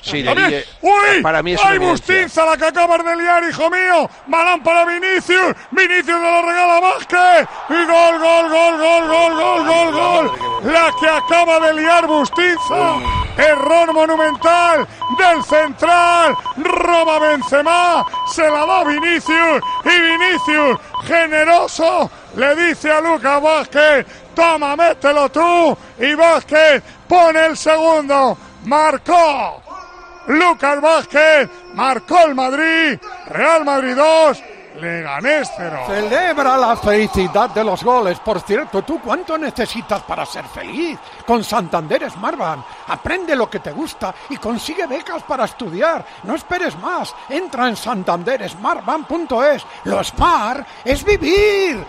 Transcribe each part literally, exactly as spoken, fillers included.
Sí, También. de, ¡Uy! para mí es ¡Ay, una evidencia. Bustinza, la que acabas de liar, hijo mío! ¡Balón para Vinicius! ¡Vinicius de la regala Vázquez! ¡Y gol, gol, gol, gol, gol, gol, gol, gol! La que acaba de liar Bustinza. Error monumental del central. Roba Benzema. Se la da Vinicius. Y Vinicius, generoso, le dice a Lucas Vázquez: toma, mételo tú. Y Vázquez pone el segundo. Marcó Lucas Vázquez, marcó el Madrid. Real Madrid dos, Leganés cero. Celebra la felicidad de los goles. Por cierto, ¿tú cuánto necesitas para ser feliz? Con Santander Smartbank. Aprende lo que te gusta y consigue becas para estudiar. No esperes más. Entra en santander smartbank punto es. Lo smart es vivir.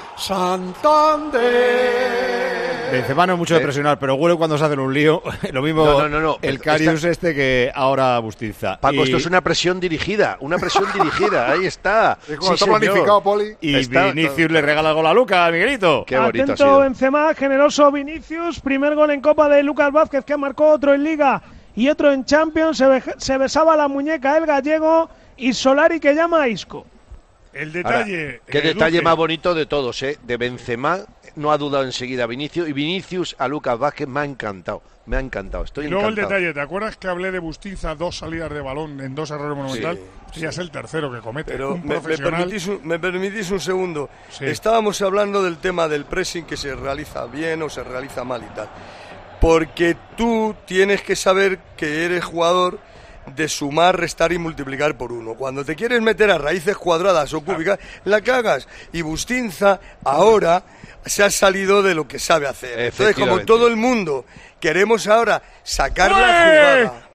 Santander. Benzema no es mucho de presionar, pero huele cuando se hacen un lío. Lo mismo No, no, no, no. el Karius Esta... este que ahora Bustinza. Paco, y... esto es una presión dirigida, una presión dirigida, ahí está. Sí, Sí, está señor. planificado, Poli. Y Está- Vinicius le regala el gol a Lucas, Miguelito. Qué bonito ha Atento sido. Benzema, generoso Vinicius, primer gol en Copa de Lucas Vázquez, que marcó otro en Liga y otro en Champions. Se, be- se besaba la muñeca el gallego y Solari, que llama a Isco. El detalle. Ahora, qué eh, detalle Luce. más bonito de todos, ¿eh? De Benzema, no ha dudado enseguida Vinicius, y Vinicius a Lucas Vázquez me ha encantado, me ha encantado, estoy Y luego encantado. el detalle, ¿te acuerdas que hablé de Bustinza, dos salidas de balón en dos errores monumental? Sí, Ya es el tercero que comete. Pero un me, me, profesional. permitís un, me permitís un segundo. Sí. Estábamos hablando del tema del pressing, que se realiza bien o se realiza mal y tal. Porque tú tienes que saber que eres jugador de sumar, restar y multiplicar por uno. Cuando te quieres meter a raíces cuadradas o cúbicas, la cagas. Y Bustinza ahora se ha salido de lo que sabe hacer. Entonces, como Efectivamente. todo el mundo queremos ahora sacar la ¡Ué! jugada.